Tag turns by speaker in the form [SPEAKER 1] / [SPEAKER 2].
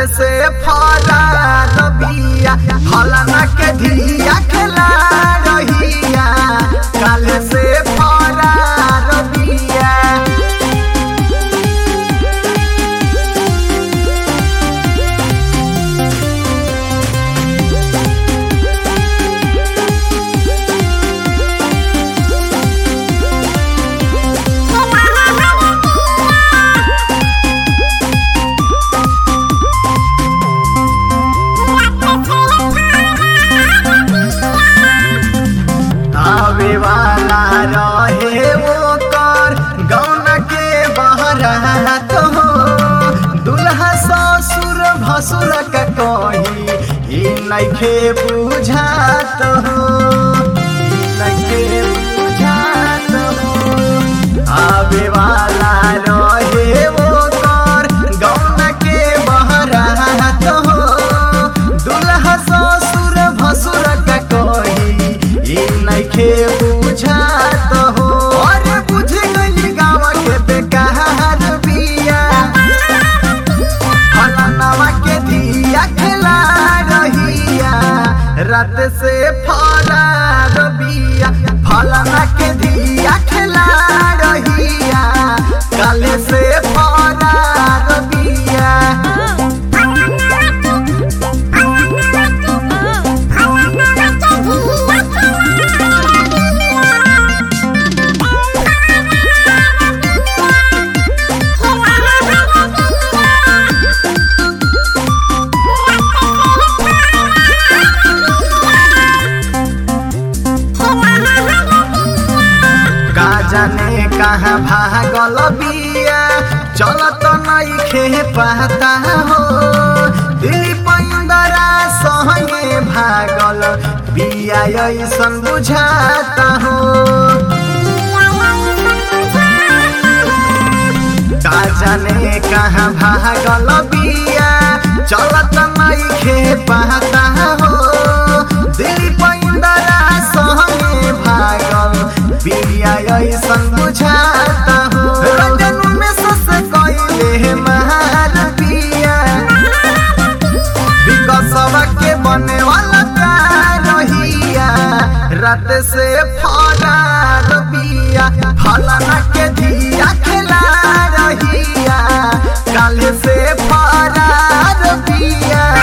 [SPEAKER 1] से फरार बिया फलाना के धिया खेला रहिया काल से फरार बिया। आवे वाला रहे वो कर गौन के बहरात हो दुल्हा ससुर भसुर के कही ई नइखे बुझात हो नइखे बुझात हो। आवे वाला रहे वो कर गौन के बहरात हो दुल्हा ससुर भसुर के कही ई नइखे बुझात हो। और बुझ गई गाँव के बेकार बिया फलाना के धिया खेला रहिया रात से फरार बिया फलाना के धिया खेला रहिया काले से फरार बिया। जाने कहाँ भागल बिया चलत नइखे पता हो दिल्ली पंदरा संगे भागल बिया ऐसन बुझाता हो। का जाने कहाँ भागल बिया चलत नइखे पता हो दिल्ली पंदरा संगे भागल बिया ऐसन बुझाता हो। रंजन में सस कइले मार बिया विकसवा के बने वाला का रहिया रात से फरार बिया फलाना के धिया खेला रहिया काल से फरार बिया।